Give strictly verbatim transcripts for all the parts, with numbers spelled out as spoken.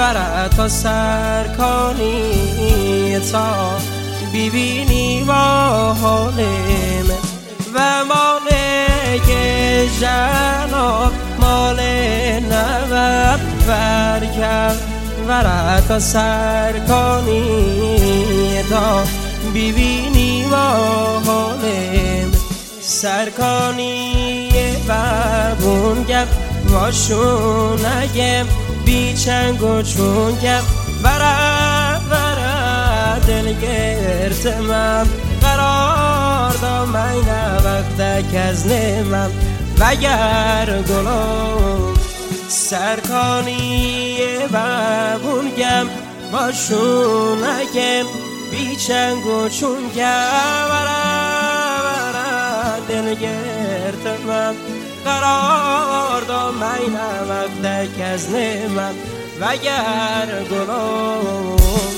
وره تا سرکانی تا ببینی با حال من و مال جناب مال نوت برکرد وره تا سرکانی تا ببینی با حال من سرکانی ببون گپ واشون نگم بی چنگ و چون گپ وره وره دلگرتمم قرار دا من وقت کز نمم وگر گلم سرکانی ببون گم واشون نگم بی چنگ و چون گپ وره وره دلگرتمم قرار دا من وقت کز نمم وگر گلم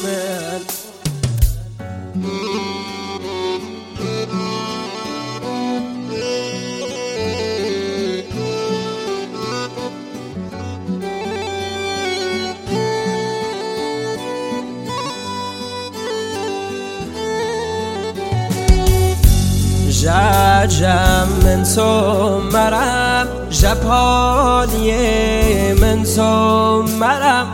جم من تو مرم جپالی من تو مرم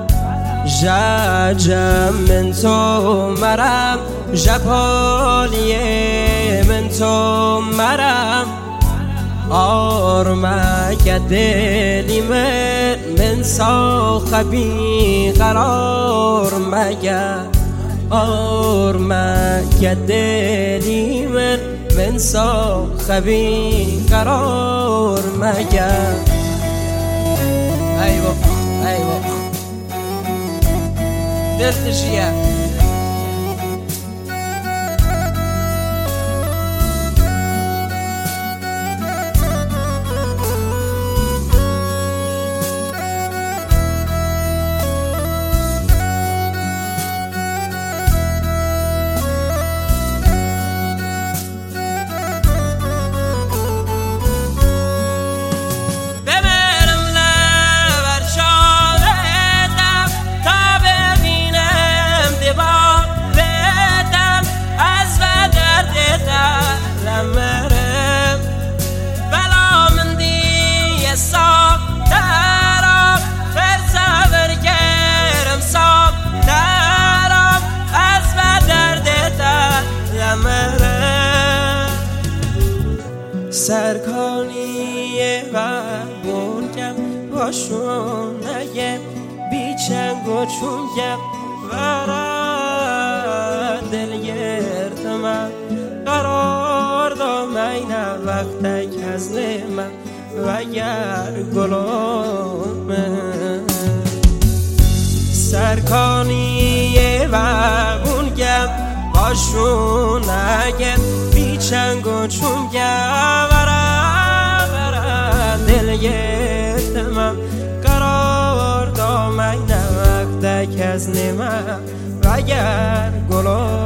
جم من تو مرم جپالی من تو مرم آرمک دلی من من صاحبی قرار مگر آرمک دلی من من صاحبی قرار مگر ایوه ایوه دلتشیه سرکانی ببون گم واشون نگم بی چنگ و چون گم وره دلگرتمم قرار دا من وقت کز نمم وگر گلم سرکانی ببون گم واشون نگم بی چنگ و چون گم دلگرتمم قرار دا من وقت کز نمم وگر گلم